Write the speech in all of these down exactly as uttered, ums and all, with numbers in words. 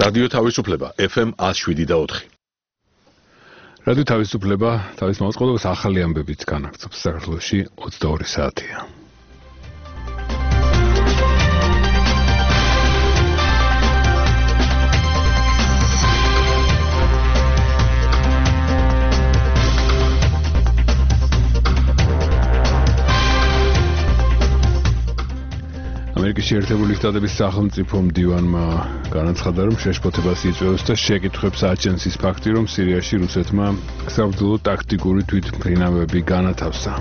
რადიო თავისუფლება ეფ ემ one oh seven და four. რადიო თავისუფლება თავის მოწყობილებას ახალი ამბებით განაგრძობს. საქართველოში ოცდაორი საათია. ამერიკის შეერთებული შტატების სახელმწიფო მდივანმა განაცხადა, რომ შეშფოთებას იწვევს და შეკითხვებს აჩენს ის ფაქტი, რომ სირიაში რუსეთმა საბრძოლო ტაქტიკური თვითმფრინავები განათავსა.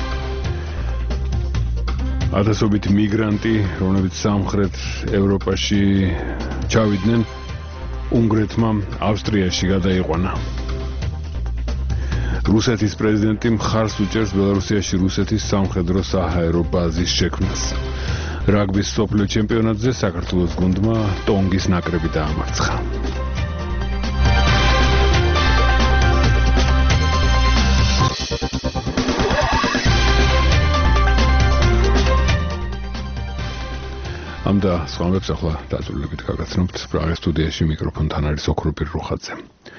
ათასობით მიგრანტი, რომლებიც სამხრეთ ევროპაში ჩავიდნენ, უნგრეთმა ავსტრიაში გადაიყვანა. რუსეთის პრეზიდენტი მხარს უჭერს ბელარუსიაში რუსეთის სამხედრო საჰაერო ბაზის შექმნას. რაგბის მსოფლიო ჩემპიონატზე საქართველოს გუნდმა ტონგის ნაკრები დაამარცხა. ამ და სხვა ამბებს ახლა დაწვრილებით გაგაცნობთ. პრაღის სტუდიაში მიკროფონთან არის ოქროპირ რუხაძე.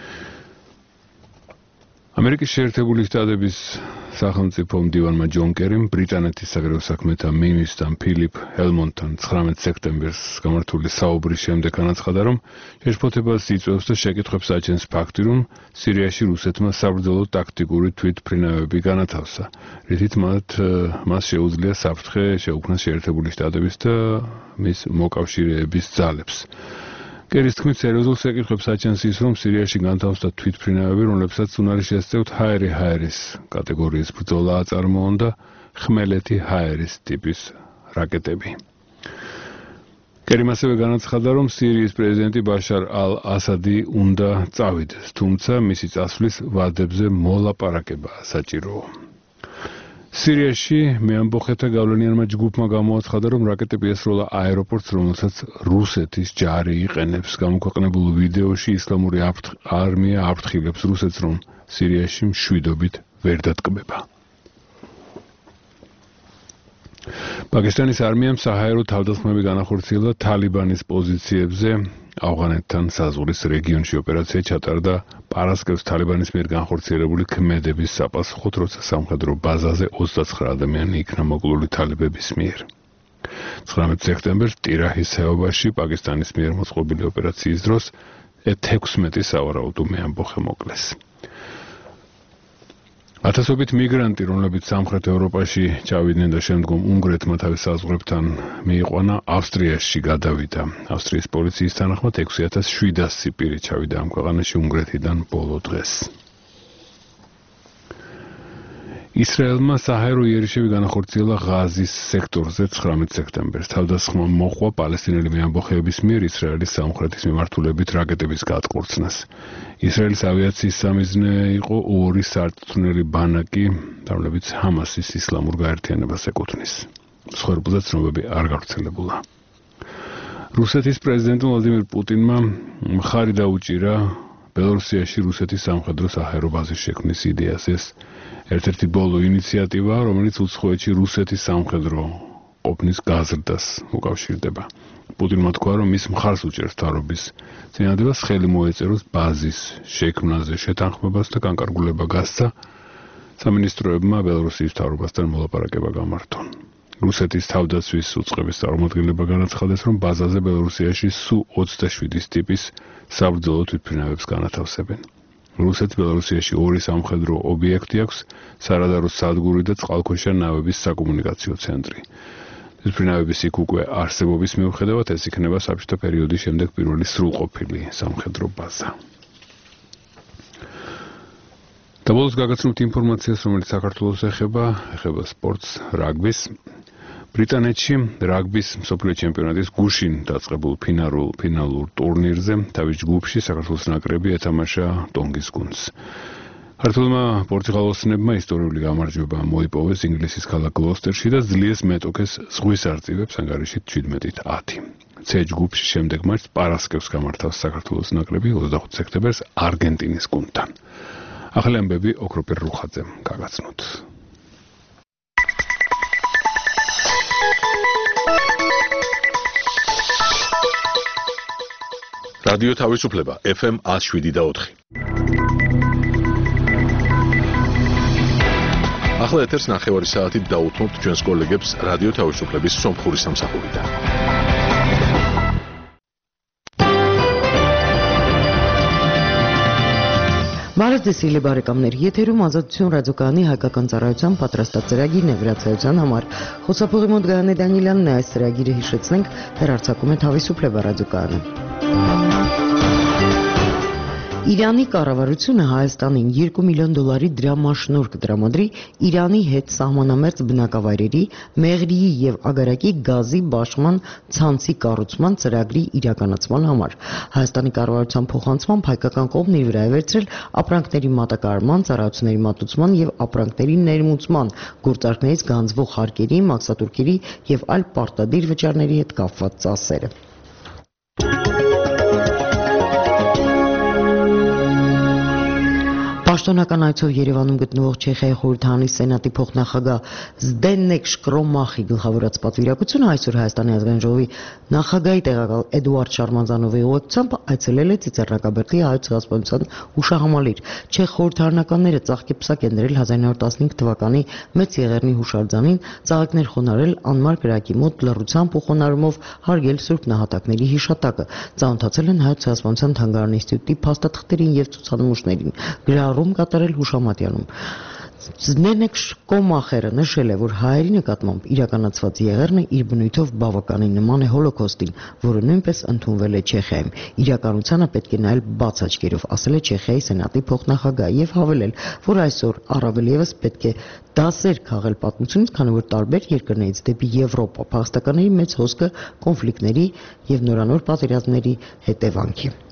ამერიკის შეერთებული შტატების სახელმწიფო მდივანმა ჯონ კერიმ ბრიტანეთის საგარეო საქმეთა მინისტრთან ფილიპ ჰელმონდთან ცხრამეტ სექტემბერს გამართული საუბრის შემდეგ განაცხადა, რომ შეშფოთებას იწვევს და შეკითხვებს აჩენს ფაქტი, რომ სირიაში რუსეთმა საბრძოლო ტაქტიკური თვითმფრინავები განათავსა, რითიც მათ მას შეუძლია საფრთხე შეუქმნას შეერთებული შტატების და მის მოკავშირეების ძალებს. კერის თქმით, სერიოზულ შეკითხვებს აჩენს ის, რომ სირიაში განთავსდა თვითმფრინავები, რომლებსაც უნარი შესწევთ ჰაერი ჰაერის კატეგორიის ბრძოლა აწარმოონ და ხმელეთი ჰაერის ტიპის რაკეტები. კერიმ ასევე განაცხადა, რომ სირიის პრეზიდენტი ბაშარ ალ-ასადი უნდა წავიდეს, თუმცა მისი წასვლის ვადებზე მოლაპარაკებაა საჭირო. სირიაში მეამბოხეთა გავლენიანმა ჯგუფმა გამოაცხადა, რომ რაკეტები ესროლა აეროპორტს, რომელსაც რუსეთის ჯარი იყენებს. გამოქვეყნებულ ვიდეოში ისლამური არმია აფრთხილებს რუსეთს, რომ სირიაში მშვიდობით ვერ დატკბება. პაკისტანის არმიამ საჰაერო თავდასხმები განახორციელა თალიბანის პოზიციებზე ავღანეთთან საზღვრის რეგიონში. ოპერაცია ჩატარდა პარასკევს თალიბანის მიერ განხორციელებული ქმედების საპასუხოდ, როცა სამხედრო ბაზაზე ოცდაცხრა ადამიანი იქნა მოკლული თალიბების მიერ. ცხრამეტ სექტემბერს ტირაჰის ხეობაში პაკისტანის მიერ მოწყობილი ოპერაციის დროს თექვსმეტი სავარაუდო მეამბოხე მოკლეს. ათასობით მიგრანტი, რომლებიც სამხრეთ ევროპაში ჩავიდნენ და შემდგომ უნგრეთმა თავის საზღვრებთან მიიყვანა, ავსტრიაში გადავიდა. ავსტრიის პოლიციის თანახმად ექვსი ათას შვიდასი პირი ჩავიდა ამ ქვეყანაში უნგრეთიდან ბოლო დღეს. ისრაელმა საჰაერო იერიშები განახორციელა ღაზის სექტორზე ცხრამეტ სექტემბერს. თავდასხმა მოჰყვა პალესტინელი მეამბოხეების მიერ ისრაელის სამხრეთის მიმართულებით რაკეტების გატყორცნას. ისრაელის ავიაციის სამიზნე იყო ორი სარწმუნელი ბანაკი, რომლებიც ჰამასის ისლამურ გაერთიანებას ეკუთვნის. მსხვერპლზე ცნობები არ გავრცელებულა. რუსეთის პრეზიდენტ ვლადიმირ პუტინმა მხარი დაუჭირა ბელარუსიაში რუსეთის სამხედრო საჰაერო ბაზის შექმნის იდეას. ეს ერთ-ერთი ბოლო ინიციატივა, რომელიც უცხოეთში რუსეთის სამხედრო ყოფნის გაზრდას უკავშირდება. პუტინმა თქვა, რომ ის მხარს უჭერს მთავრობის წინადადებას, ხელი მოეწეროს ბაზის შექმნაზე შეთანხმებას და განკარგულება გასცა სამინისტროებმა ბელარუსის მთავრობასთან მოლაპარაკება გამართონ. რუსეთის თავდაცვის უწყების წარმომადგენლება განაცხადეს, რომ ბაზაზე ბელარუსიაში სუ ოცდაშვიდის ტიპის საბრძოლო თვითმფრინავებს განათავსებენ. რუსეთს ბელარუსიაში ორი სამხედრო ობიექტი აქვს, სარადარო სადგური და წყალქვეშა ნავების საკომუნიკაციო ცენტრი. თვითმფრინავების იქ უკვე არსებობის მიუხედავად, ეს იქნება საბჭოთა პერიოდის შემდეგ პირველი სრულყოფილი სამხედრო ბაზა. და ბოლოს გაგაცნობთ ინფორმაციას, რომელიც საქართველოს ეხება, ეხება სპორტს, რაგბის. ბრიტანეთში რაგბის მსოფლიო ჩემპიონატის გუშინ დაწყებულ ფინალურ ფინალურ ტურნირზე თავის ჯგუფში საქართველოს ნაკრები ეთამაშა ტონგის გუნდს. ქართველმა პორტუგალოსნებმა ისტორიული გამარჯვება მოიპოვეს ინგლისის ქალაქ გლოსტერში და ძლიერს მეტოქეს ზღვის არწივებს ანგარიშით შვიდმეტით ათი. C ჯგუფში შემდეგ მატჩს პარასკევს გამართავს საქართველოს ნაკრები ოცდახუთი სექტემბერს არგენტინის გუნდთან. ახალი ამბები ოქროპირ რუხაძემ გაგაცნოთ. რადიო თავისუფლება F M one oh seven და four. ახლა ეთერს ნახევარი საათით დაუთმობთ ჩვენს კოლეგებს რადიო თავისუფლების სომხური სამსახურიდან. Մարզդեսիլի բարեկամներ եթերում ազատություն ռադիոկայանի հայկական ծառայության պատրաստած ծրագիրն է գրացիության համար։ Խոսափողի մոտ Գայանե Դանիելյանն է այս ծրագիրը հիշեցնենք, հեռարձակում է Თავისუფლება ռադիոկայանը։ Իրանի կառավարությունը Հայաստանին երկու միլիոն դոլարի դրամաշնորհ կտրամադրի Իրանի հետ սահմանամերձ բնակավայրերի, Մեղրիի եւ Ագարակի գազի բաշխման ցանցի կառուցման ծրագրի իրականացման համար։ Հայաստանի կառավարության փոխանցմամբ հայկական կողմն իր վրա է վերցրել ապրանքների մատակարարման, ծառայությունների մատուցման եւ ապրանքների ներմուծման գործարքներից գանձվող հարկերի, մաքսատուրքերի եւ այլ պարտադիր վճարների հետ կապված ծախսերը։ Պաշտոնական այցով Երևանում գտնվող Չեխիայի խորհրդարանի սենատի փոխնախագահ Զդենեկ Շկրոմախի գլխավորած պատվիրակությունը այսօր Հայաստանի ազգային ժողովի նախագահի տեղակալ Էդուարդ Շարմազանովի ուղեկցությամբ այցելել է Ծիծեռնակաբերդի հայոց ցեղասպանության հուշահամալիր։ Չեխ խորհրդարանականները ծաղկեպսակ են դրել հազար նոր տասնհինգ թվականի Մեծ Եղեռնի հուշարձանին, ծաղիկներ խոնարհել անմար կրակի մոտ լռությամբ ու խոնարհումով հարգել Սուրբ Նահատակների հիշատակը։ Ծանոթացել են հայոց ցեղասպանության թանգարանի ինստիտուտի փաստաթղթերին եւ ցուցանմուշներին։ Գրառում կատարել հուշամատյանում։ Զդենեկ Շկոմախերը նշել է, որ հայերի նկատմամբ իրականացված եղերնը իր բնույթով բավականին նման է հոլոկոստին, որը նույնպես ընդունվել է Չեխիայում։ Իրականությանը պետք է նայել բաց աչքերով, ասել է Չեխիայի սենատի փոխնախագահը եւ հավելել, որ այսօր առավել եւս պետք է դասեր քաղել պատմությունից, քանի որ տարբեր երկրներից դեպի Եվրոպա փախստականների մեծ հոսքը կոնֆլիկտների եւ նորանոր պատերազմների հետևանք է։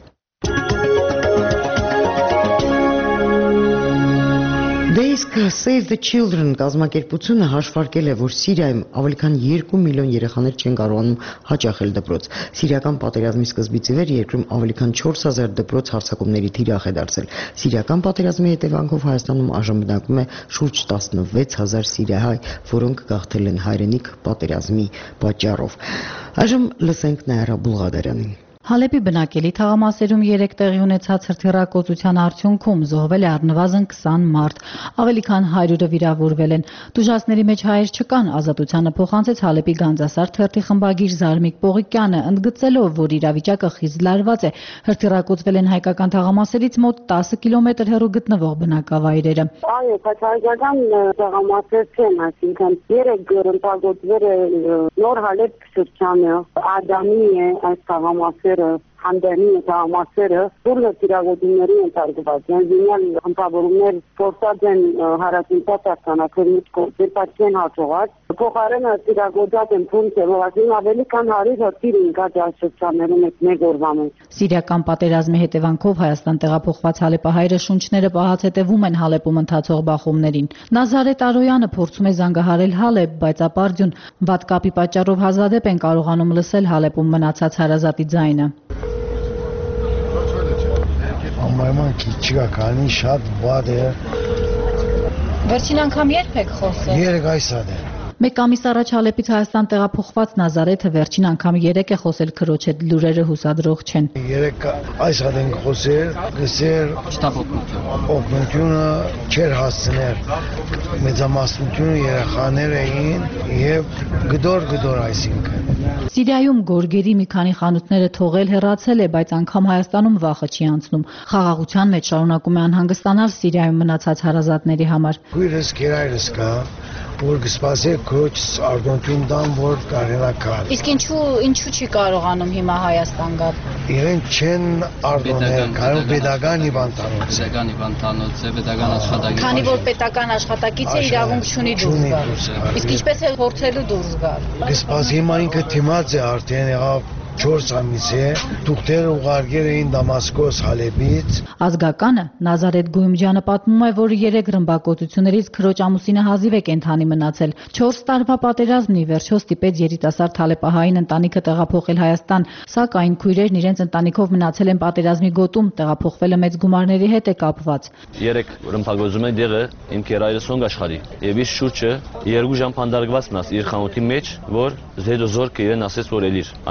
Դե իսկ Save the Children կազմակերպությունը հաշվարկել է, որ Սիրիայում ավելի քան երկու միլիոն երեխաներ չեն կարողանում հաճախել դպրոց։ Սիրիական պատերազմի սկզբից ի վեր երկրում ավելի քան չորս հազար դպրոց հարձակումների թիրախ է դարձել։ Սիրիական պատերազմի հետևանքով Հայաստանում այժմ բնակվում է շուրջ տասնվեց հազար սիրիահայ, որոնք գաղթել են հայրենիք պատերազմի պատճառով։ Այժմ լսենք Նաիրա Բուլղադարյանին։ Հալեպի բնակելի թաղամասերում երեք տեղի ունեցած հրթիռակոծության արդյունքում զոհվել է առնվազն քսան մարդ, ավելի քան հարյուրը վիրավորվել են։ Տուժածների մեջ հայեր չկան, Ազատությանը փոխանցեց Հալեպի Գանձասար թերթի խմբագիր Զարմիկ Պողիկյանը, ընդգծելով, որ իրավիճակը խիստ լարված է։ Հրթիռակոծվել են հայկական թաղամասերից մոտ տասը կիլոմետր հեռու գտնվող բնակավայրերը։ Այո, քաչայական թաղամասեր չեն, այսինքն երեք գրընտագործվել է նոր Հալեպ շրջանը, Ադամի է այս թաղամասերը Հանդերնի թաղամասերը, որը տիրագոտումների ենթարկված են, զինյալ հմտավորումներ գործած են հարացինցած արտանաքերի գործեր, պատի են հաջողած, փոխարենը տիրագոտած են փունց է, որ ասին ավելի քան հարյուր հրթիռ ընկած այս շրջաններում այդ մեկ օրվա մեջ։ Սիրիական պատերազմի հետևանքով Հայաստան տեղափոխված հալեպահայերը շունչները պահած հետևում են Հալեպում ընթացող բախումներին։ Նազարեթ Արոյանը փորձում է զանգահարել Հալեպ, բայց ապարդյուն վատ կապի պատճառով հազվադեպ են կարողանում լսել Հալեպում մնացած հարազատի ձայնը։ Ամայման քիչիկականի շատ վատ է։ Վերջին անգամ երբ եք խոսել։ Երեք այս ադե։ Մեկ ամիս առաջ Հալեպից Հայաստան տեղափոխված Նազարեթը վերջին անգամ երեք է խոսել քրոջ հետ, լուրերը հուսադրող չեն։ Երեք այս ադեն խոսել, գսեր օգնությունը չեր հասցներ։ Մեծամասնությունը երեխաներ էին եւ գդոր գդոր այսինքն։ Սիրիայում գորգերի մի քանի խանութները թողել հեռացել է, բայց անգամ Հայաստանում վախը չի անցնում։ Խաղաղության մեջ շարունակում է անհանգստանալ Սիրիայում մնացած հարազատների համար։ Քույրս գերայրս կա, որ կսպասեր քոչ արտոնտուն դամ, որ կարենական։ Իսկ ինչու ինչու չի կարողանում հիմա Հայաստան գալ։ Իրեն չեն արտոնել, կարող պետական հիվանդանոց է։ Պետական հիվանդանոց է, պետական աշխատակից։ Քանի որ պետական աշխատակից է, իրավունք չունի դուրս գալ։ Իսկ ինչպես է փորձելու դուրս գալ։ Կսպասի հիմա ինքը թիմած է արդեն եղավ չորս ամիս է, թուղթեր ուղարկել էին Դամասկոս Հալեպից։ Ազգականը Նազարեթ Գույմջյանը պատմում է, որ երեք ռմբակոծություններից քրոջ ամուսինը հազիվ է կենդանի մնացել։ չորս տարվա պատերազմն ի վերջո ստիպեց երիտասարդ հալեպահային ընտանիքը տեղափոխել Հայաստան, սակայն քույրերն իրենց ընտանիքով մնացել են պատերազմի գոտում, տեղափոխվելը մեծ գումարների հետ է կապված։ Երեք ռմբակոծումների դեղը իմ քերայրս հոնգ աշխարհի եւ իր շուրջը երկու ժամ փանդարգված մնաց իր խանութի մեջ, որ զեդո զորքը իրեն ասեց որ էլիր, այսինքն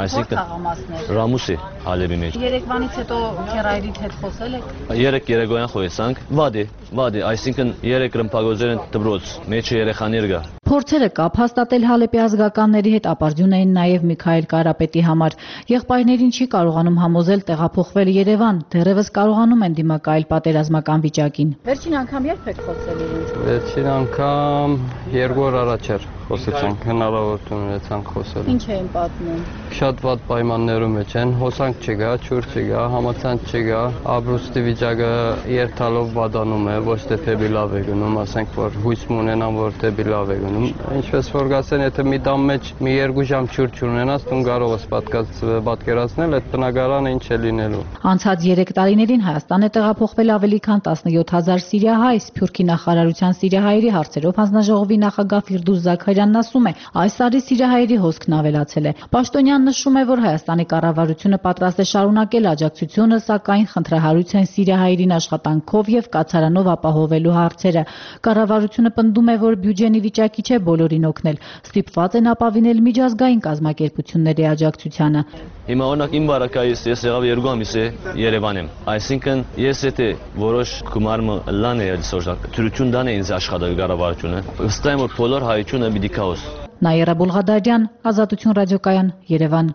Տղամասներ։ Ռամուսի Ալեբի մեջ։ Երեկվանից հետո քերայրիդ հետ խոսել եք։ Երեք երեկոյան խոսանք, վադի, վադի, այսինքն երեք ռմբագոզեր են դբրոց, մեջը երեխաներ կա։ Փորձերը կապ հաստատել Հալեպի ազգականների հետ ապարդյուն էին նաև Միքայել Կարապետի համար։ Եղբայրներին չի կարողանում համոզել տեղափոխվել Երևան, դեռևս կարողանում են դիմակայել պատերազմական վիճակին։ Վերջին անգամ երբ եք խոսել իրենց։ Վերջին անգամ երկու օր առաջ էր խոսեցանք, հնարավորություն ունեցանք խոսել։ Ինչ էին պատմում։ Շատ վատ պայմաններում մեջ են, հոսանք չկա, ջուր չկա, համացանց չկա, ապրուստի վիճակը երթալով վատանում է, ոչ թե թեպի լավ է գնում, ասենք որ հույս ունենամ, որ թեպի լավ է գնում։ Ինչպես որ գասեն, եթե մի տան մեջ մի երկու ժամ ջուր չունենաս, դու կարող ես պատկերացնել այդ բնակարանը ինչ է լինելու։ Անցած երեք տարիներին Հայաստան է տեղափոխվել ավելի քան տասնյոթ հազար սիրիահայ, Սփյուռքի նախարարության սիրիահայերի հարցերով հանձնաժողովի նախագահ Ֆիրդուս Զաքարյանն ասում է, այս տարի սիրիահայերի հոսքն ավելացել է։ Պաշտոնյանն նշում է, որ Հայաստանի կառավարությունը պատրաստ է շարունակել աջակցությունը, սակայն խնդրահարույց են սիրիահայերին աշխատանքով եւ կացարանով ապահովելու հարցերը։ Կառավարությունը պնդում է, որ բյուջենի վիճակի չէ բոլորին օգնել, ստիպված են ապավինել միջազգային կազմակերպությունների աջակցությանը։ Հիմա օրինակ իմ բարակայից ես եղավ երկու ամիս է Երևան եմ, այսինքն ես եթե որոշ գումարը լան է այսօր թրություն դան է ինձ աշխատել կառավարությունը, վստահ եմ որ բոլոր հայությունը պիտի քաոս։ Նաիրա Բուլղադարյան, Ազատություն ռադիոկայան, Երևան։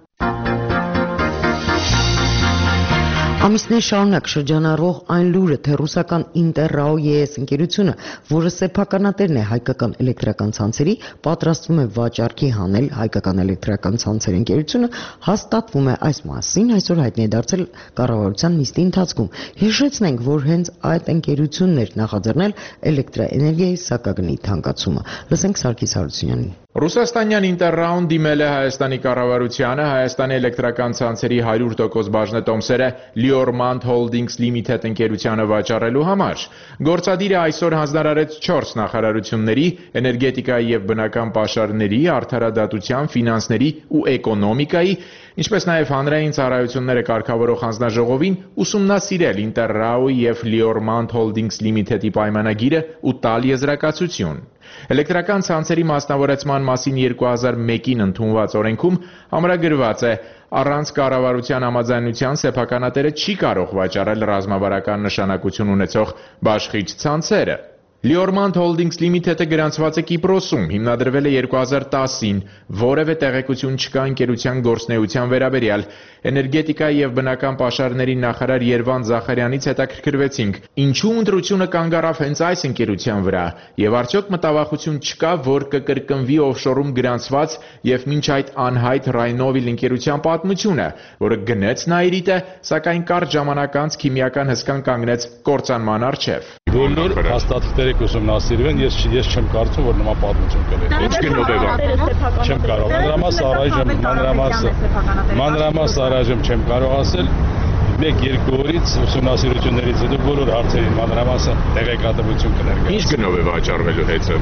Ամիսներ շարունակ շրջանառող այն լուրը, թե ռուսական Ինտերրաո-ԵՍ ընկերությունը, որը սեփականատերն է հայկական էլեկտրական ցանցերի, պատրաստվում է վաճառքի հանել հայկական էլեկտրական ցանցերի ընկերությունը, հաստատվում է այս մասին այսօր հայտնի է դարձել կառավարության նիստի ընթացքում։ Հիշեցնենք, որ հենց այդ ընկերությունն էր նախաձեռնել էլեկտրաէներգիայի սակագնի թանկացումը։ Լսենք Սարգիս Հարությունյանին։ Ռուսաստանյան Ինտերրաուն դիմել է Հայաստանի կառավարությանը Հայաստանի էլեկտրական ցանցերի հարյուր տոկոս բաժնետոմսերը Liormand Holdings Limited ընկերությանը վաճառելու համար։ Գործադիրը այսօր հանձնարարեց չորս նախարարությունների՝ էներգետիկայի եւ բնական պաշարների, արդարադատության, ֆինանսների ու էկոնոմիկայի, ինչպես նաև հանրային ծառայությունները կարգավորող հանձնաժողովին ուսումնասիրել Ինտերրաոյի եւ Liormand Holdings Limited-ի պայմանագիրը ու տալ եզրակացություն։ Էլեկտրական ցանցերի մասնավորեցման մասին երկու հազար մեկին ընդունված օրենքում ամրագրված է. առանց կառավարության համաձայնության սեփականատերը չի կարող վաճառել ռազմավարական նշանակություն ունեցող բաշխիչ ցանցերը։ Liormand Holdings Limited-ը գրանցված է Կիպրոսում, հիմնադրվել է երկու հազար տասին, որևէ տեղեկություն չկա ընկերության գործունեության վերաբերյալ։ Էներգետիկայի եւ բնական պաշարների նախարար Երվանդ Զախարյանից հետաքրքրվեցինք, ինչու ընտրությունը կանգ առավ հենց այս ընկերության վրա, եւ արդյոք մտավախություն չկա, որ կկրկնվի օֆշորում գրանցված եւ մինչ այդ անհայտ Rheinovil ընկերության պատմությունը, որը գնեց Նաիրիտը, սակայն կարճ ժամանակ անց քիմիական հսկան կանգնեց կործանման առջև։ Բոլոր հաստատությունները ուսումնասիրվեն, ես ես չեմ կարծում, որ նման պատմություն կլինի։ Ինչ գնով է դա։ Չեմ կարող։ Մանրամասը առայժմ, մանրամասը, մանրամասը առայժմ չեմ կարող ասել։ մեկ-երկու օրից ուսումնասիրություններից հետո բոլոր հարցերին մանրամասը տեղեկատվություն կներկայացնի։ Ինչ գնով է վաճառվելու հետը։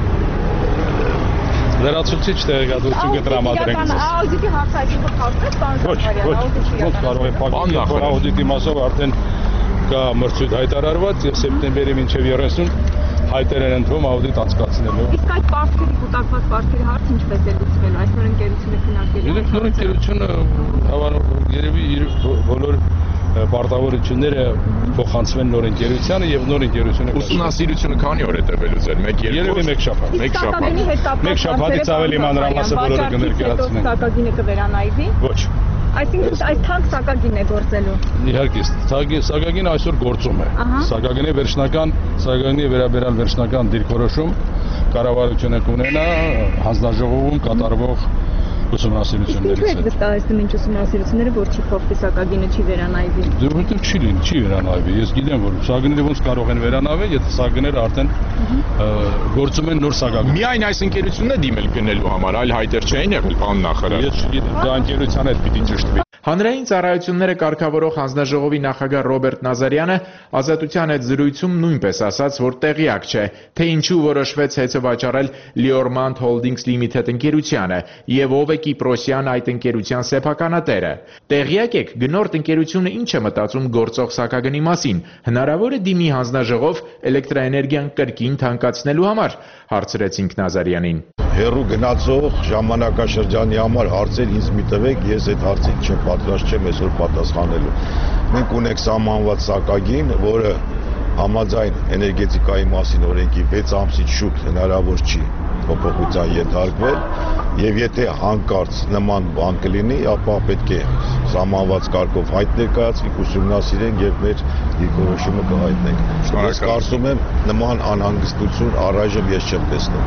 Լրացուցիչ տեղեկատվություն կտրամադրենք։ Աուդիտի հարցային փոխարինը բան Ոչ, ոչ, ոչ կարող է փակել աուդիտի մասով արդեն կա մրցույթ հայտարարված եւ սեպտեմբերի մինչեւ երեսուն հայտեր են ընդվում աուդիտ անցկացնելու։ Իսկ այդ պարտքերի կուտակված պարտքերի հարցը ինչպես է լուծվելու։ Այս նոր ընկերությունը քննարկել է։ Երբ նոր ընկերությունը հավանաբար երևի իր բոլոր պարտավորությունները փոխանցվեն նոր ընկերությանը եւ նոր ընկերությունը ուսումնասիրությունը քանի օր է տևելու ձեր մեկ երկու երևի մեկ շաբաթ մեկ շաբաթ մեկ շաբաթից ավելի մանրամասը բոլորը կներկայացնեն սակագինը կվերանայվի ոչ Այսինքն այս թանկ սակագինն է գործելու։ Իհարկե, սակագինը այսօր գործում է։ Սակագինի վերջնական, սակագինի վերաբերյալ վերջնական դիրքորոշում կառավարությունը կունենա հանձնաժողովում կատարվող ուսումնասիրություններից հետ։ Ինչ վստահեցնում ինչ ուսումնասիրությունները, որ չի փոխվի սակագինը չի վերանայվի։ Դե որտեղ չի լինի, չի վերանայվի։ Ես գիտեմ, որ սակագինները ոնց կարող են վերանայվել, եթե սակագինները արդեն գործում են նոր սակագին։ Միայն այս ընկերությունն է դիմել գնելու համար, այլ հայտեր չէին եղել, պարոն նախարար։ Ես չգիտեմ, դա ընկերության հետ պիտի ճշտվի։ Հանրային ծառայությունները կարգավորող հանձնաժողովի նախագահ Ռոբերտ Նազարյանը ազատության հետ զրույցում նույնպես ասաց, որ տեղյակ չէ, թե ինչու որոշվեց հեծը վաճառել Liormand Holdings Limited ընկերությանը եւ ով է Կիպրոսյան այդ ընկերության սեփականատերը։ Տեղյակ եք, գնորդ ընկերությունը ինչ է մտածում գործող սակագնի մասին։ Հնարավոր է դիմի հանձնաժողով էլեկտրաէներգիան կրկին թանկացնելու համար, հարցրեցինք Նազարյանին։ Հերու գնացող ժամանակաշրջանի համար հարցեր ինձ մի տվեք, ես այդ հարցին չեմ պատրաստ չեմ այսօր պատասխանելու։ Մենք ունենք սահմանված սակագին, որը համաձայն էներգետիկայի մասին օրենքի վեց ամսից շուտ հնարավոր չի փոփոխության ենթարկվել, եւ եթե հանկարծ նման բան կլինի, ապա պետք է սահմանված կարգով հայտ ներկայացվի, ուսումնասիրենք եւ մեր դիրքորոշումը կհայտնենք։ Ես կարծում եմ նման անհանգստություն առայժմ ես չեմ տեսնում։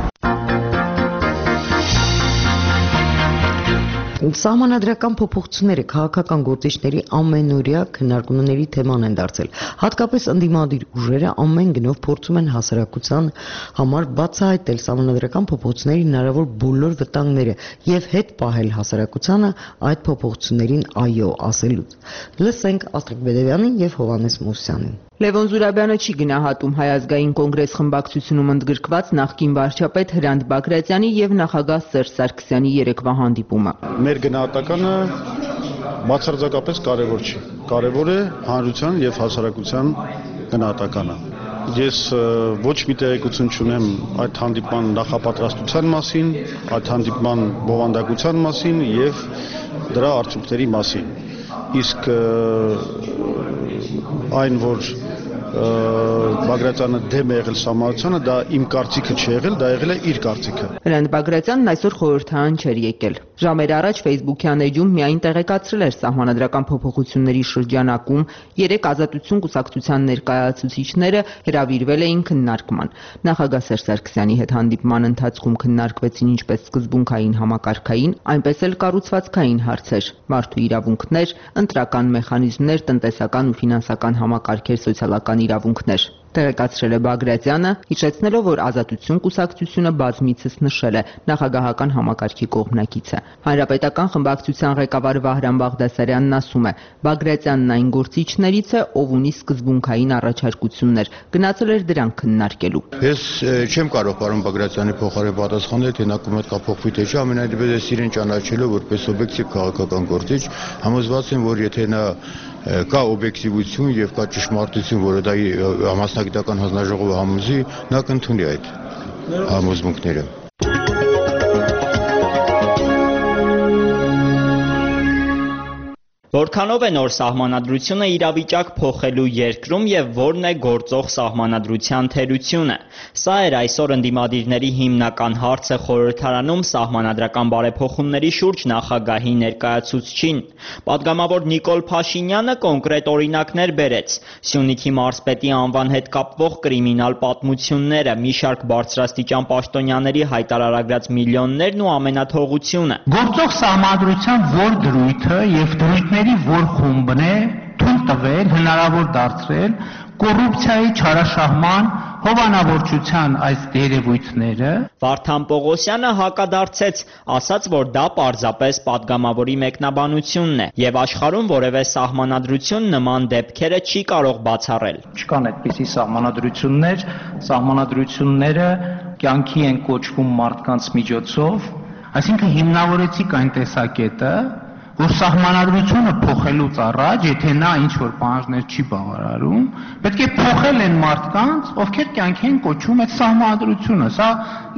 Սահմանադրական փոփոխությունները քաղաքական գործիչների ամենօրյա քննարկումների թեման են դարձել։ Հատկապես ընդդիմադիր ուժերը ամեն գնով փորձում են հասարակության համար բացահայտել սահմանադրական փոփոխությունների հնարավոր բոլոր վտանգները եւ հետ պահել հասարակությանը այդ փոփոխություններին այո ասելուց։ Լսենք Աստրիկ Բեդևյանին եւ Հովհաննես Մուսյանին։ Լևոն Զուրաբյանը չի գնահատում Հայ ազգային կոնգրես խմբակցությունում ընդգրկված նախկին վարչապետ Հրանտ Բագրատյանի եւ նախագահ Սերժ Սարգսյանի երեկվա հանդիպումը։ Մեր գնահատականը բացարձակապես կարևոր չի։ Կարևոր է հանրության եւ հասարակության գնահատականը։ Ես ոչ մի տեղեկություն չունեմ այդ հանդիպման նախապատրաստության մասին, այդ հանդիպման բովանդակության մասին եւ դրա արդյունքների մասին։ Իսկ այն, որ Բագրատյանը դեմ է եղել սահմանադրությանը, դա իմ կարծիքը չի եղել, դա եղել է իր կարծիքը։ Հրանտ Բագրատյանն այսօր խորհրդարան չէր եկել։ Ժամեր առաջ Facebook-յան էջում միայն տեղեկացրել էր սահմանադրական փոփոխությունների շրջանակում երեք Ազատություն կուսակցության ներկայացուցիչները հրավիրվել էին քննարկման։ Նախագահ Սերժ Սարգսյանի հետ հանդիպման ընթացքում քննարկվեցին ինչպես սկզբունքային համակարգային, այնպես էլ կառուցվածքային հարցեր, մարդու իրավունքներ, ընտրական մեխանիզմներ, տնտեսական ու ֆինանսական համակարգեր, սոցիալական իրավունքներ։ Տեղեկացրել է Բագրատյանը, հիշեցնելով, որ Ազատություն կուսակցությունը բազմիցս նշել է նախագահական համակարգի կողմնակից է։ Հանրապետական խմբակցության ղեկավար Վահրամ Բաղդասարյանն ասում է, Բագրատյանն այն գործիչներից է, ով ունի սկզբունքային առաջարկություններ, գնացել էր դրանք քննարկելու։ Ես չեմ կարող պարոն Բագրատյանի փոխարեն պատասխանել, թե նա կմտկափոխվի թե չէ, ամենայնիվ ես իրեն ճանաչելով որպես օբյեկտիվ քաղաքական գործիչ, համոզված եմ, որ եթե նա կա օբյեկտիվություն եւ կա ճշմարտություն, որը դա համասնագիտական հանձնաժողովը համոզի, նա կընդունի այդ համոզմունքները։ Որքանով է նոր սահմանադրությունը իրավիճակ փոխելու երկրում եւ որն է գործող սահմանադրության թերությունը։ Սա էր այսօր ընդդիմադիրների հիմնական հարցը խորհրդարանում սահմանադրական բարեփոխումների շուրջ նախագահի ներկայացուցչին։ Պատգամավոր Նիկոլ Փաշինյանը կոնկրետ օրինակներ բերեց։ Սյունիքի մարզպետի անվան հետ կապվող կրիմինալ պատմությունները, մի շարք բարձրաստիճան պաշտոնյաների հայտարարագրած միլիոններն ու ամենաթողությունը։ Գործող սահմանադրության որ դրույթը եւ դրույթների որ խումբն է թույլ տվել հնարավոր դարձրել կոռուպցիայի չարաշահման հովանավորչության այս երևույթները։ Վարդան Պողոսյանը հակադարձեց, ասաց, որ դա պարզապես պատգամավորի մեկնաբանությունն է եւ աշխարհում որևէ սահմանադրություն նման դեպքերը չի կարող բացառել։ Չկան այդպիսի սահմանադրություններ, սահմանադրությունները կյանքի են կոչվում մարդկանց միջոցով, այսինքն հիմնավորեցիք այն տեսակետը, որ սահմանադրությունը փոխելուց առաջ, եթե նա ինչ-որ պահանջներ չի բավարարում, պետք է փոխել են մարդկանց, ովքեր կյանքի են կոչում այդ սահմանադրությունը։ Սա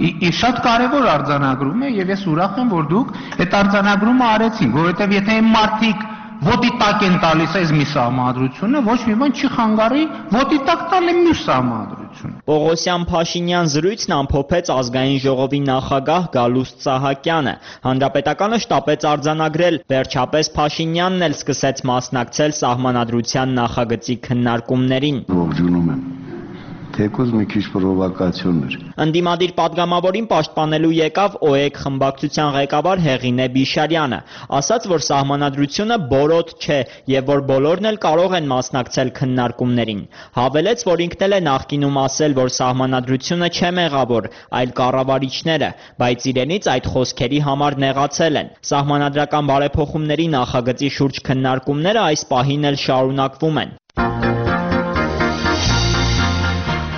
շատ կարևոր արձանագրում է եւ ես ուրախ եմ, որ դուք այդ արձանագրումը արեցիք, որովհետեւ եթե այն մարդիկ ոտի տակ են տալիս այս մի սահմանադրությունը, ոչ մի բան չի խանգարի ոտի տակ տալ մյուս սահմանադրությունը։ Պողոսյան-Փաշինյան զրույցն ամփոփեց ազգային ժողովի նախագահ Գալուստ Սահակյանը։ Հանրապետականը շտապեց արձանագրել, վերջապես Փաշինյանն էլ սկսեց մասնակցել սահմանադրության նախագծի քննարկումներին։ Ողջունում եմ։ Թեկուզ մի քիչ պրովոկացիոներ։ Ընդդիմադիր պատգամավորին պաշտպանելու եկավ ՕԵԿ խմբակցության ղեկավար Հեղինե Բիշարյանը, ասաց, որ սահմանադրությունը բորոտ չէ եւ որ բոլորն էլ կարող են մասնակցել քննարկումներին։ Հավելեց, որ ինքն էլ է նախկինում ասել, որ սահմանադրությունը չէ մեղավոր, այլ կառավարիչները, բայց իրենից այդ խոսքերի համար նեղացել են։ Սահմանադրական բարեփոխումների նախագծի շուրջ քննարկումները այս պահին էլ շարունակվում են։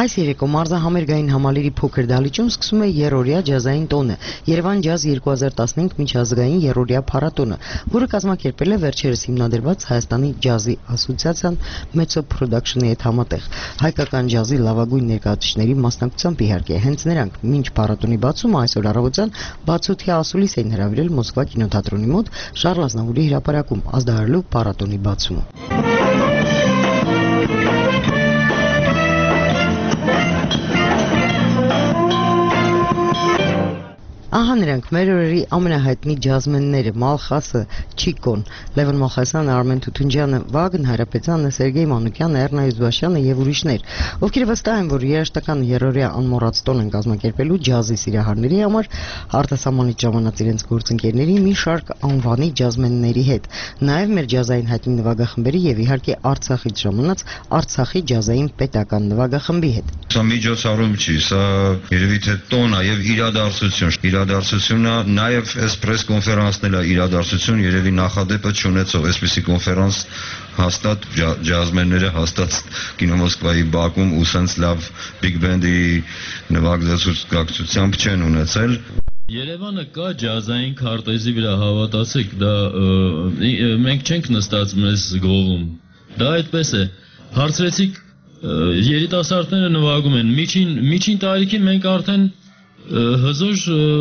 Այս երեկո մարզահամերգային համալիրի փոքր դահլիճում սկսում է երրորդյա ջազային տոնը՝ Երևան ջազ երկու հազար տասնհինգ միջազգային երրորդյա փառատոնը, որը կազմակերպել է վերջերս հիմնադրված Հայաստանի ջազի ասոցիացիան Mezzo Production-ի հետ համատեղ։ Հայկական ջազի լավագույն ներկայացուցիչների մասնակցությամբ իհարկե, հենց նրանք մինչ փառատոնի բացումը այսօր առավոտյան բացօթյա ասուլիս էին հրավիրել Մոսկվա կինոթատրոնի մոտ Շարլ Ազնավուրի հրապարակում ազդարարելու փառատոնի բացումը։ Ահա նրանք մեր օրերի ամենահայտնի ջազմենները՝ Մալխասը, Չիկոն, Լևոն Մալխասյանը, Արմեն Թութունջյանը, Վագն Հայրապետյանը, Սերգեյ Մանուկյանը, Էռնա Իզբաշյանը եւ ուրիշներ, ովքեր վստահ են, որ երաժշտական երրորդյա անմոռաց տոն են կազմակերպելու ջազի սիրահարների համար, արտասահմանից ժամանած իրենց գործընկերների մի շարք անվանի ջազմենների հետ, նաեւ մեր ջազային հայտնի նվագախմբերի եւ իհարկե Արցախից ժամանած Արցախի ջազային պետական նվագախմբի հետ։ Սա միջոցառում չի, սա երևի թե տոն է եւ իրադարձություն։ Իրադարձությունը նաև այս պրես կոնֆերանսն է իրադարձություն, երևի նախադեպը չունեցող այսպիսի կոնֆերանս հաստատ ջազմենները հաստատ կինո Մոսկվայի Բաքում ու սենց լավ բիգ բենդի նվագակցությամբ չեն ունեցել։ Երևանը կա ջազային քարտեզի վրա, հավատացեք, դա մենք չենք նստած մեզ գովում։ Դա այդպես է։ Հարցրեցիք երիտասարդները նվագում են։ Միջին միջին տարիքին մենք արդեն հզոր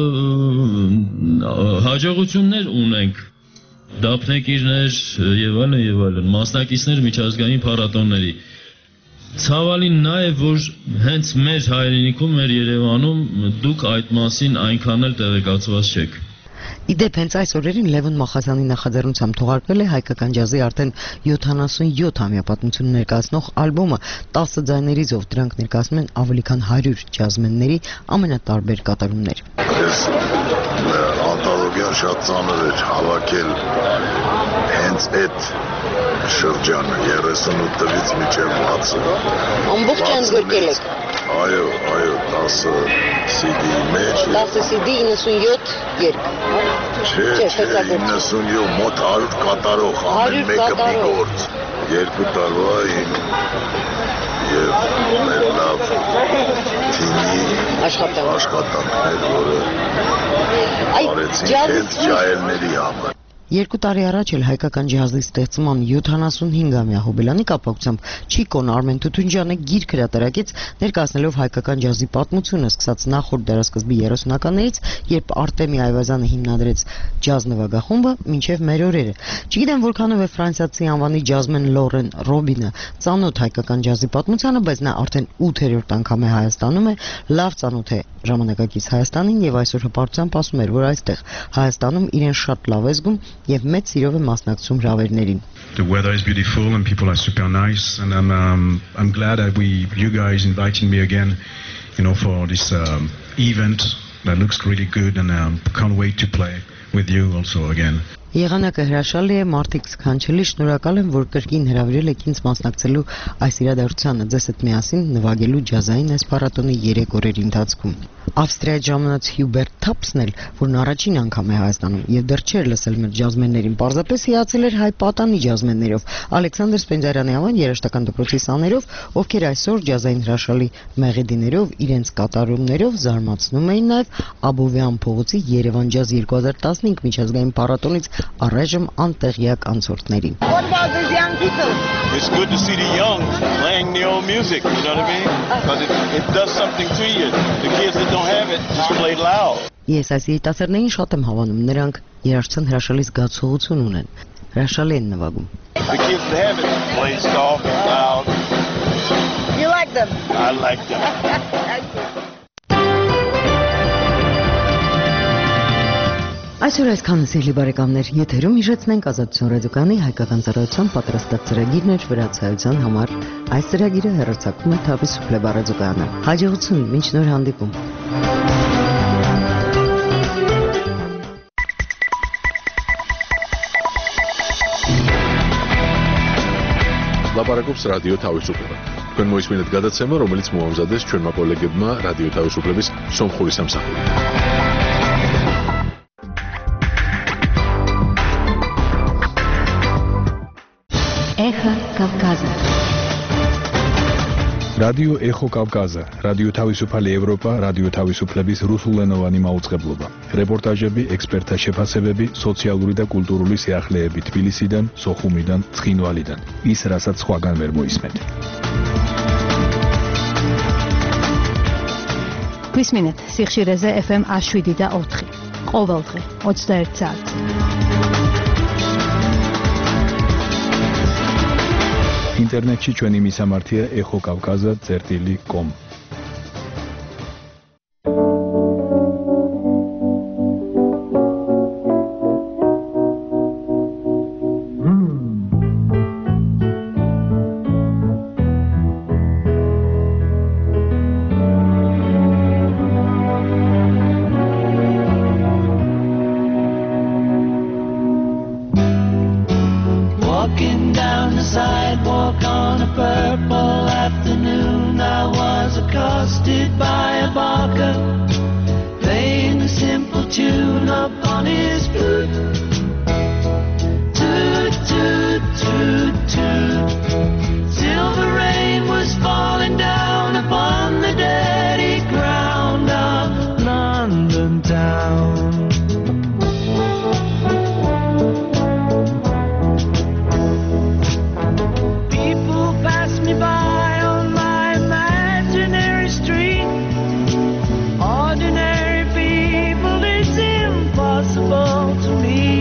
հաջողություններ ունենք, դափնեկիրներ եւ այլն եւ այլն, մասնակիցներ միջազգային փառատոնների։ Ցավալին նա է, որ հենց մեր հայրենիքում, մեր Երևանում դուք այդ մասին այնքան էլ տեղեկացված չեք։ Իդեպ հենց այս օրերին Լևոն Մալխասյանի նախաձեռնությամբ թողարկվել է հայկական ջազի արդեն յոթանասունյոթ-ամյա պատմություն ներկայացնող ալբոմը տասը ձայներից, ով դրանք ներկայացնում են ավելի քան հարյուր ջազմենների ամենատարբեր կատարումներ։ Այս անթոլոգիան շատ ծանր էր հավաքել հենց այդ շրջանը երեսունութ տվից մինչև վաթսուն։ Ամբողջ ընդգրկել եք։ Այո, այո, տասը սի դի-ի մեջ։ տասը սի դի, իննսունյոթ երգ։ Չէ, չէ, իննսունյոթ մոտ հարյուր կատարող, ամեն մեկը մի գործ։ Երկու տարվա իմ եւ մեր լավ թիմի աշխատանքներ, որը արեցին հենց ջահելների համար։ Երկու տարի առաջ էլ հայկական ջազի ստեղծման յոթանասունհինգամյա հոբելանի կապակցությամբ Չիկոն Արմեն Թութունջյանը գիրք հրատարակեց ներկայացնելով հայկական ջազի պատմությունը, սկսած նախորդ դարասկզբի երեսունականներից, երբ Արտեմի Այվազյանը հիմնադրեց ջազ նվագախումբը, մինչև մեր օրերը։ Չգիտեմ որքանով է ֆրանսիացի անվանի ջազմեն Լորեն Ռոբինը ծանոթ հայկական ջազի պատմությանը, բայց նա արդեն ութերորդ անգամ է Հայաստանում է, լավ ծանոթ է ժամանակակից Հայաստանին եւ այսօր հպարտությամբ ասում էր, որ այստեղ Հայաստանում իրեն շատ լավ է զգում եւ մեծ սիրով է մասնակցում հրավերներին։ The weather is beautiful and people are super nice and I'm um, I'm glad that we you guys invited me again, you know, for this um, event that looks really good and um, can't wait to play with you also again. Եղանակը հրաշալի է, մարդիկ սքանչելի, շնորհակալ եմ, որ կրկին հրավիրել եք ինձ մասնակցելու այս իրադարձությանը, ձեզ հետ միասին նվագելու ջազային այս փառատոնի երեք օրերի ընթացքում։ Ավստրիայից ժամանած Հյուբերտ Թափսն էլ, որն առաջին անգամ է Հայաստանում եւ դեռ չէր լսել մեր ջազմեններին, պարզապես հիացել էր հայ պատանի ջազմեններով, Ալեքսանդր Սպենդիարյանի անվան երաժշտական դպրոցի սաներով, ովքեր այսօր ջազային հրաշալի մեղեդիներով իրենց կատարումներով զարմացնում էին նաեւ Աբովյան փողոցի Երևան ջազ երկու հազար տասնհինգ միջազգային փառատոնից առայժմ անտեղյակ անցորդներին։ What about these young people? It's good to see the young playing the old music, you know what I mean? Because it, it does something to you. The kids that don't have it just play loud. Ես այս երիտասարդներին շատ եմ հավանում, նրանք երաժշտության հրաշալի զգացողություն ունեն, հրաշալի են նվագում։ The kids that have it play soft and loud. You like them? I like them. Այսօր այսքանը սիրելի բարեկամներ, եթերում հիշեցնենք Ազատություն ռադիոկայանի հայկական ծառայության պատրաստած ծրագիրն էր վրացայության համար։ Այս ծրագիրը հեռարձակվում է Թավի Սուփլեբա ռադիոկայանը։ Հաջողություն, մինչ նոր հանդիպում։ Լապարակობს ռադիո Թավի Თქვენ მოისმინეთ გადაცემა, რომელიც მოამზადეს ჩვენმა კოლეგებმა რადიო თავისუფლების სომხური სამსახური. Эхо Кавказа. რადიო ეხო კავკაზა, რადიო თავისუფალი ევროპა, რადიო თავისუფლების რუსულენოვანი მაუწყებლობა. რეპორტაჟები, ექსპერტთა შეფასებები, სოციალური და კულტურული სიახლეები თბილისიდან, სოხუმიდან, ცხინვალიდან. ის, რასაც სხვაგან ვერ მოისმენთ. გვისმინეთ სიხშირეზე ეფ ემ ათს შვიდი და ოთხი. ყოველდღე ოცდაერთი საათი. ინტერნეტში ჩვენი მისამართია ეხო კავკაზა წერტილი კომ. To me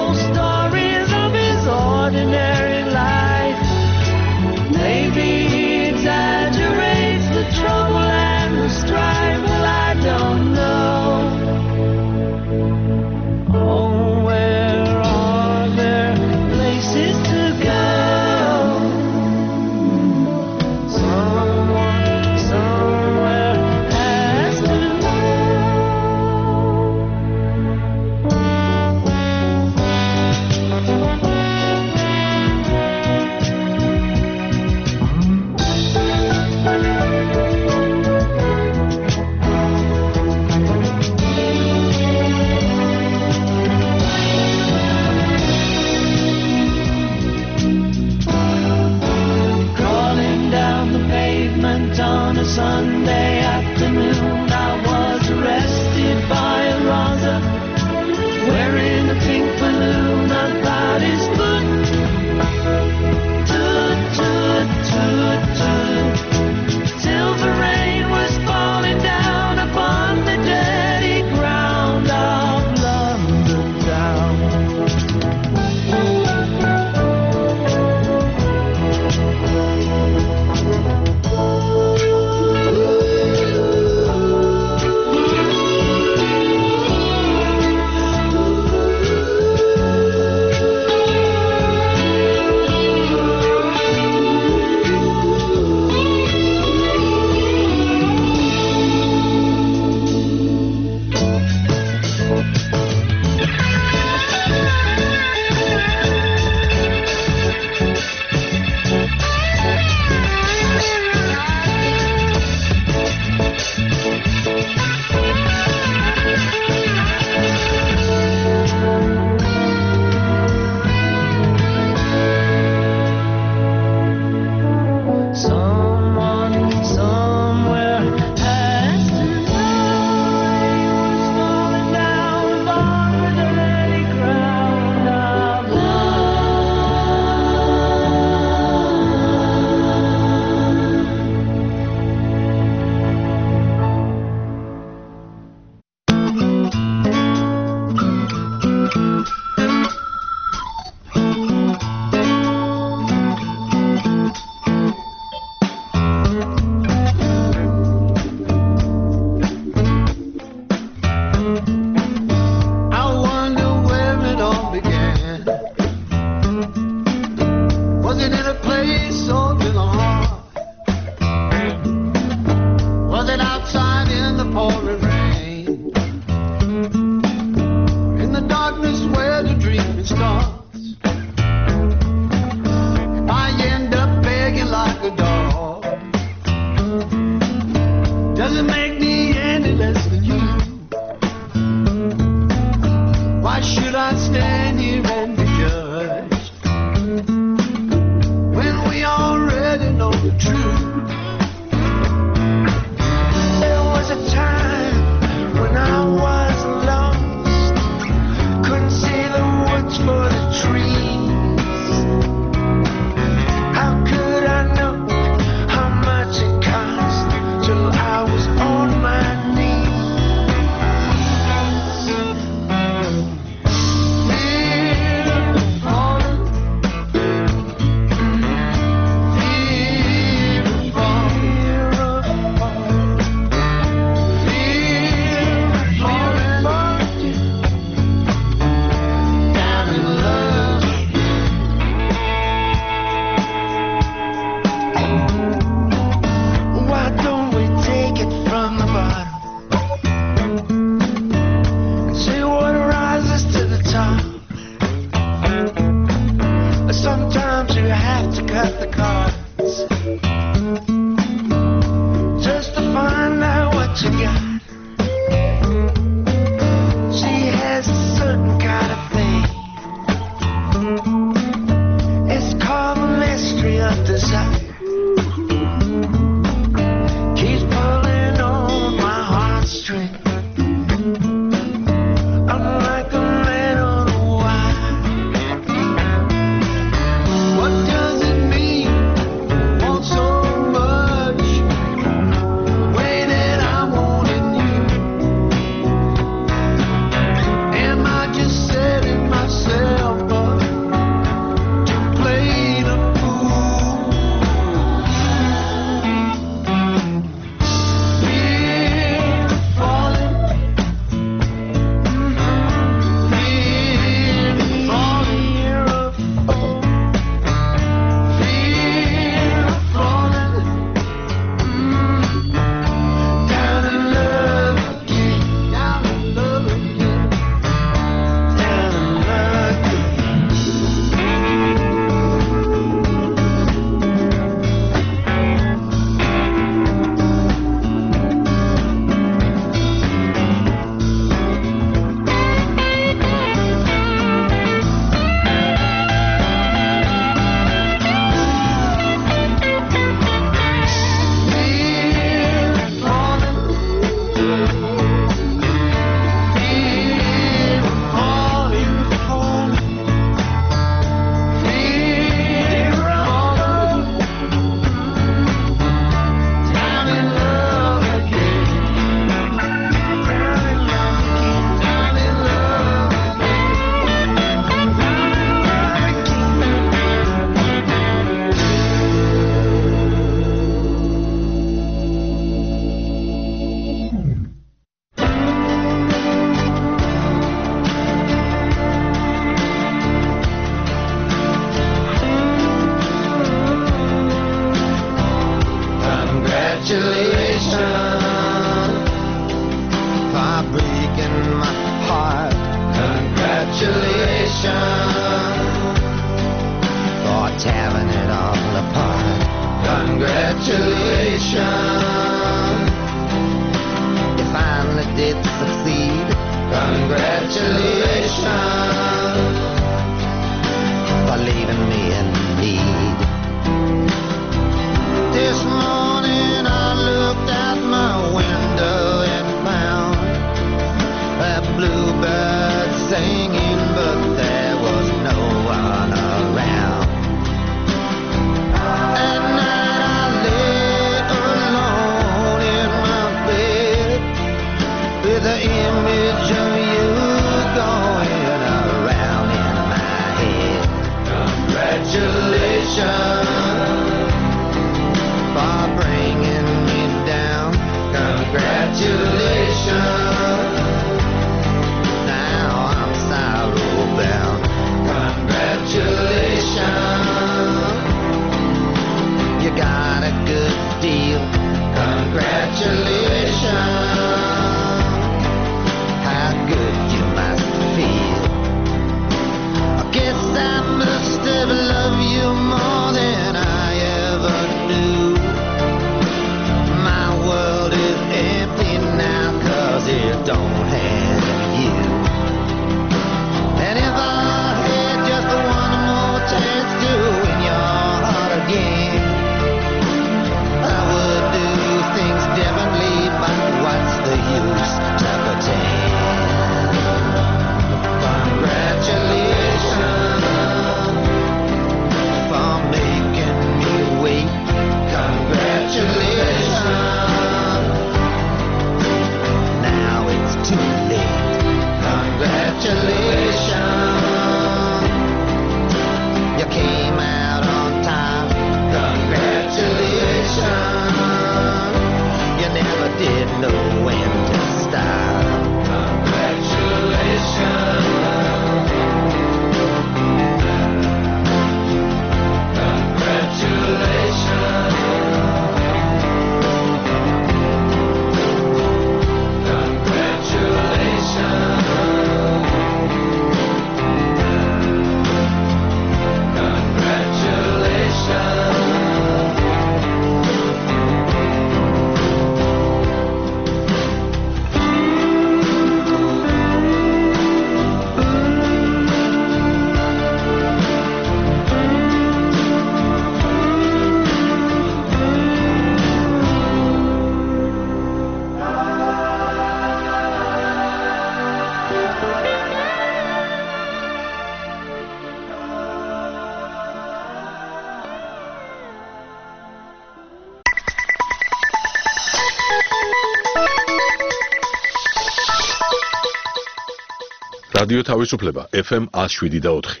რადიო თავისუფლება ეფ ემ one oh seven და four.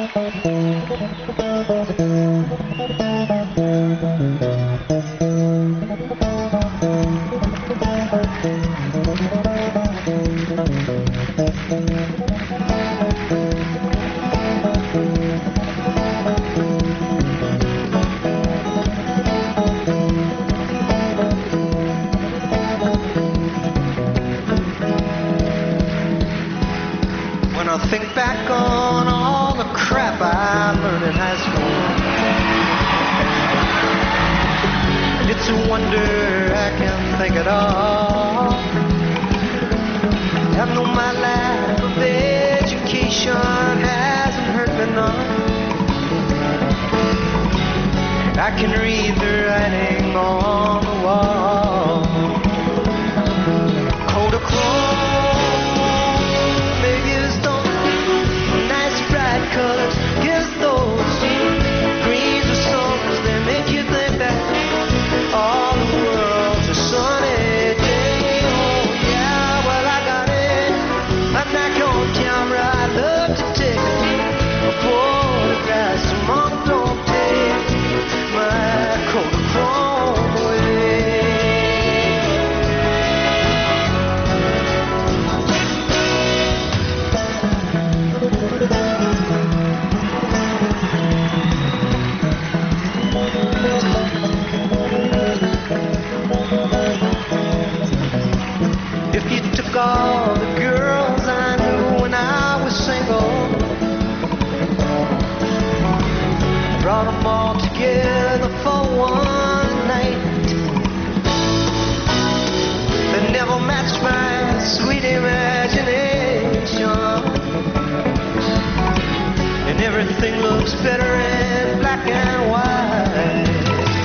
Think back on all the crap I learned in high school, and it's a wonder I can think it all. I know my lack of education hasn't hurt me none. I can read the writing on the wall. Kodachrome, colors, guess those greens or summers, they make you think that all the world's a sunny day. Oh yeah, well I got it. I'm back on camera. I love to take photographs. Mom, don't take my Kodachrome away. All the girls I knew when I was single, brought them all together for one night. They never matched my sweet imagination, and everything looks better in black and white.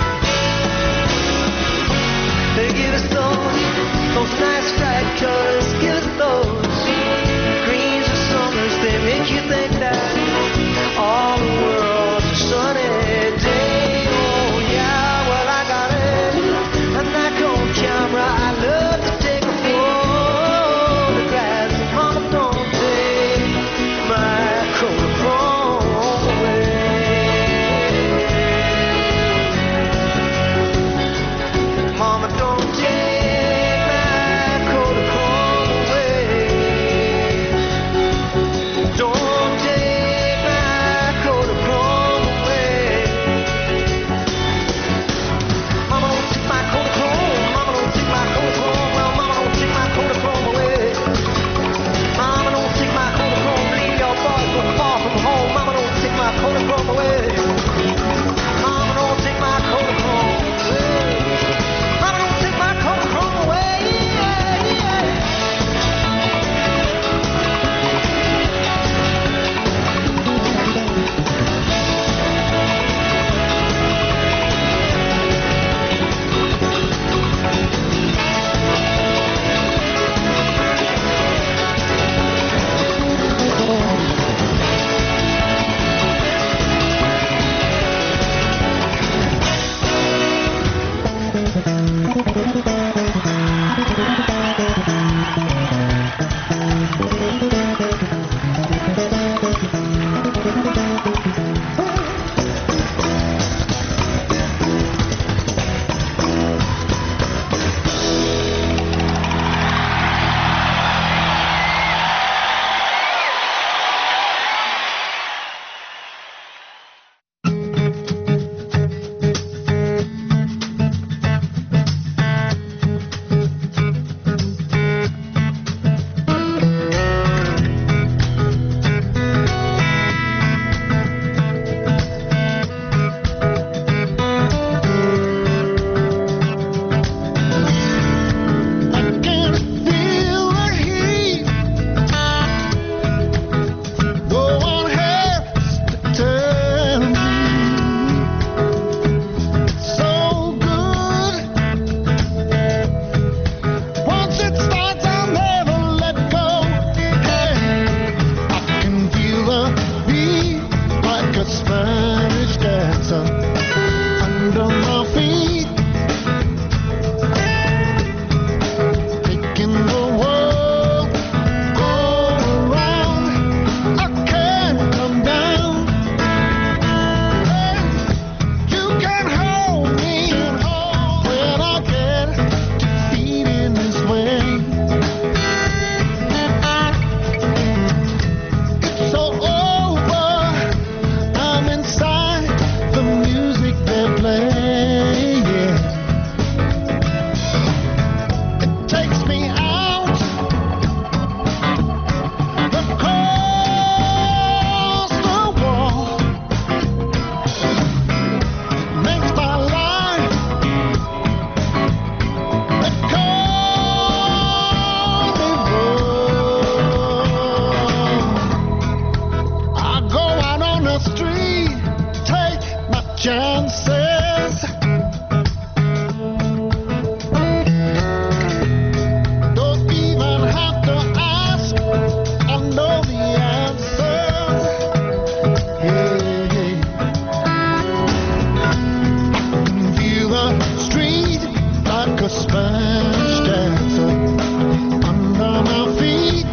They give us those Those nice bright colors, give us those greens or summers. They make you think that all the world's a sunny day. Oh yeah, well I got it. I'm back on camera. I love to take a photograph. Mama, don't take my Kodachrome away. Mama, don't take Kodachrome away. Mama, don't take my Kodachrome away. Mama, don't take my Kodachrome away. Yeah, yeah. Taking the world, go around. chances. Don't even have to ask, I know the answers. Hey, feel the street like a Spanish dancer under my feet.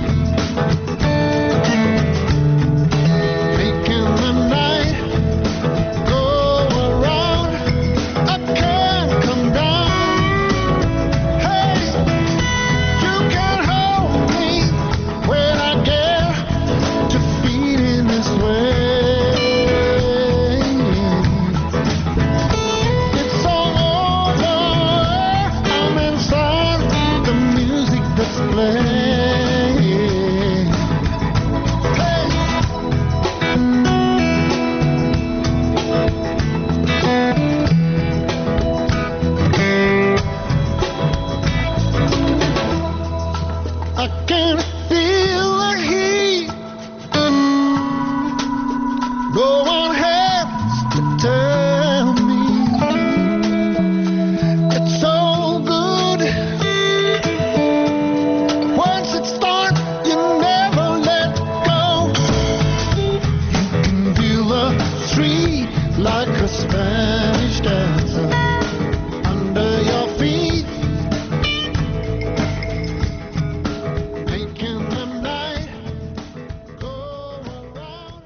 Making the night go around. I can't come down. Hey, you can hold me when I get to feeling this way. It's all over. I'm inside the music that's playing. I can feel the heat. No one has to tell me. It's so good. Once it starts, you never let go. You can feel the street like a Spanish dancer under your feet. Making the night go around.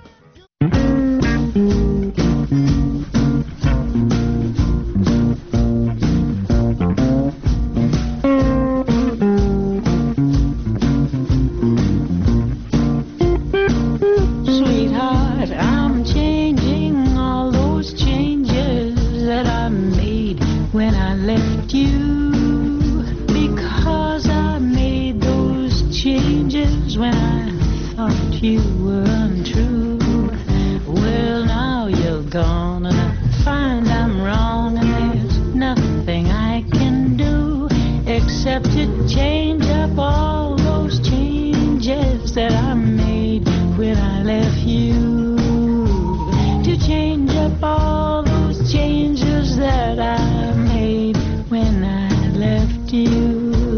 Sweetheart, I'm changing all those changes that I made when I left you. Because I made those changes when I thought you were untrue. Well, now you're gone and I find I'm wrong, and there's nothing I can do except to change up all those changes that I made when I left you. To change up all those changes that I made when I left you.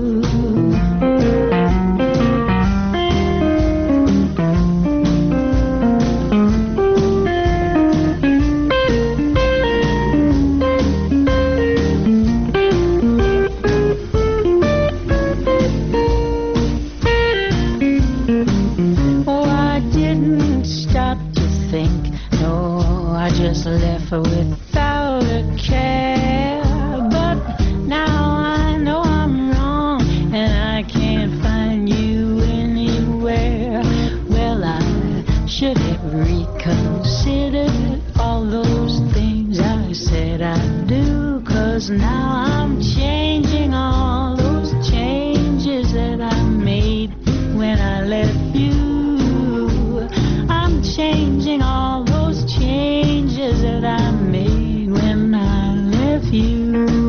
Oh, I didn't stop to think. No, I just left her without a care. But now I know I'm wrong and I can't find you anywhere. Well, I should have reconsidered all those things I said I'd do. 'Cause now I'm changing all those changes that I made when I left you. I'm changing all those changes that I made when I left you.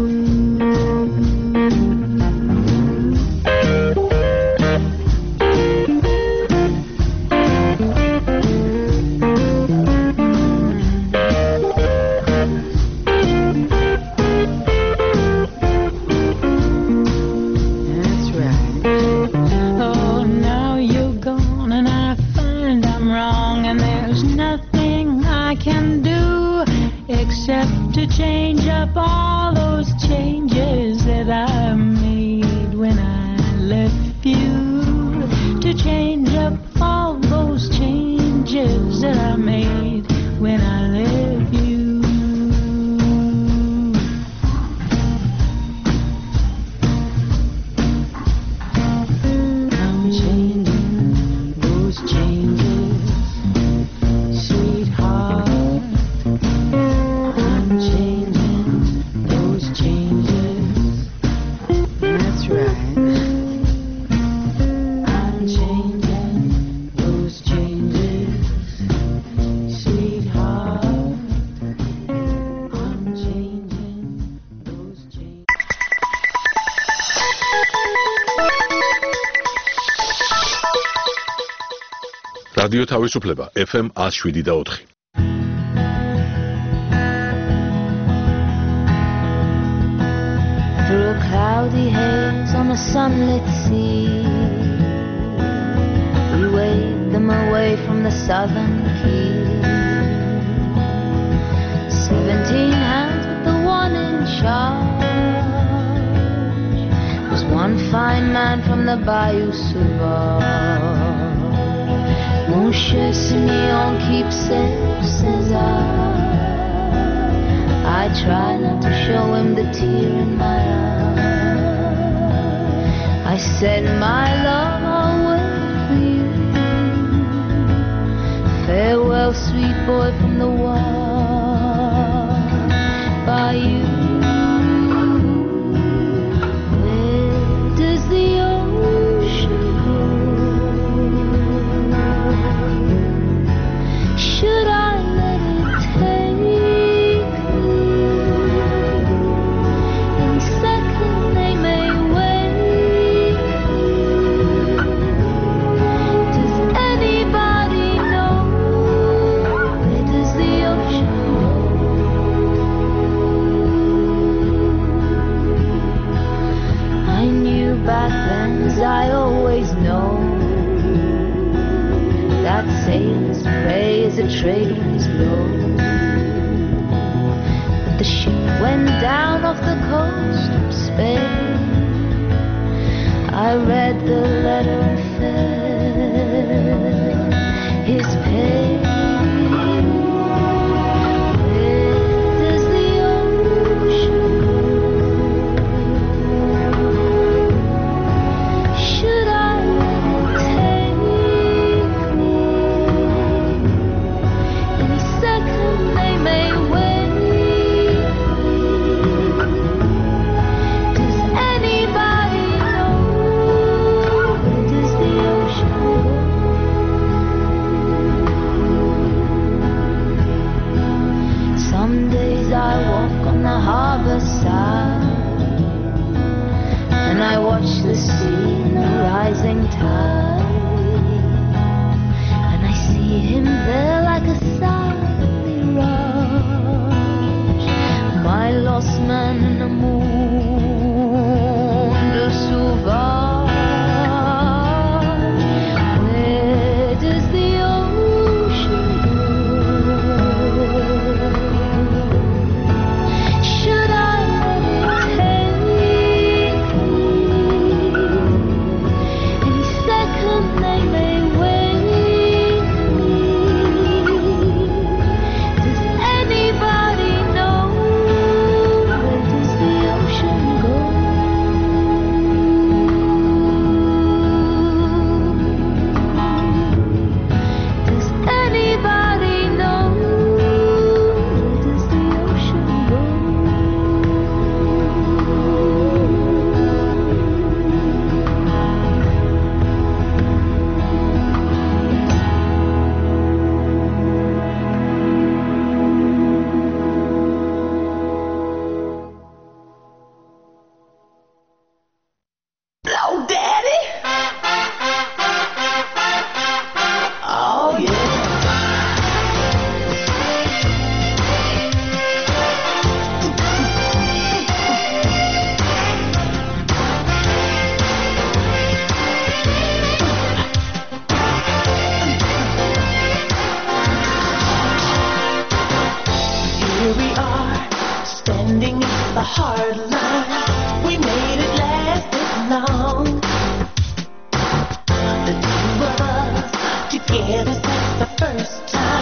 That's right. Oh, now you're gone and I find I'm wrong, and there's nothing I can do except to change up all those changes that I made when I left you. To change up all those changes that I made when I left you. I'm changing those changes, sweetheart. I'm changing those changes. That's right. I'm changing those changes, sweetheart. I'm changing those changes. რადიო თავისუფლება ეფ ემ one oh seven და four. a sunlit sea. We waved them away from the southern key. Seventeen hands with the one in charge. There's one fine man from the Bayou Sauvage. Mon cher Simeon keepsake, says I. I try not to show him the tear in my eye. I said, my love, I'll wait for you. Farewell, sweet boy from the wall. By you. Where does the ocean go? Should I let it take me? In second they may wake me. Does anybody know? Where does the ocean go? I knew back then, as I always know, that sailors pray as the trade winds blow. But the ship went down off the coast of Spain. I read the letter and felt his pain. Where does the ocean go? Should I let it take me? Any second they may wake me. Does anybody know? Where does the ocean go? Some days I walk on the harbor side, and I watch the sea in the rising tide, and I see him there like a silent mirage, my lost man in the monde sauvage. Where does the ocean go? Should I let it take me? Any second they may wake me. Does anybody know? Where does the ocean go? Does anybody know? Where does the ocean go? Blow, daddy. Oh, yeah. Here we are, standing at the hard line. We made it last this long. The two of us together since the first time.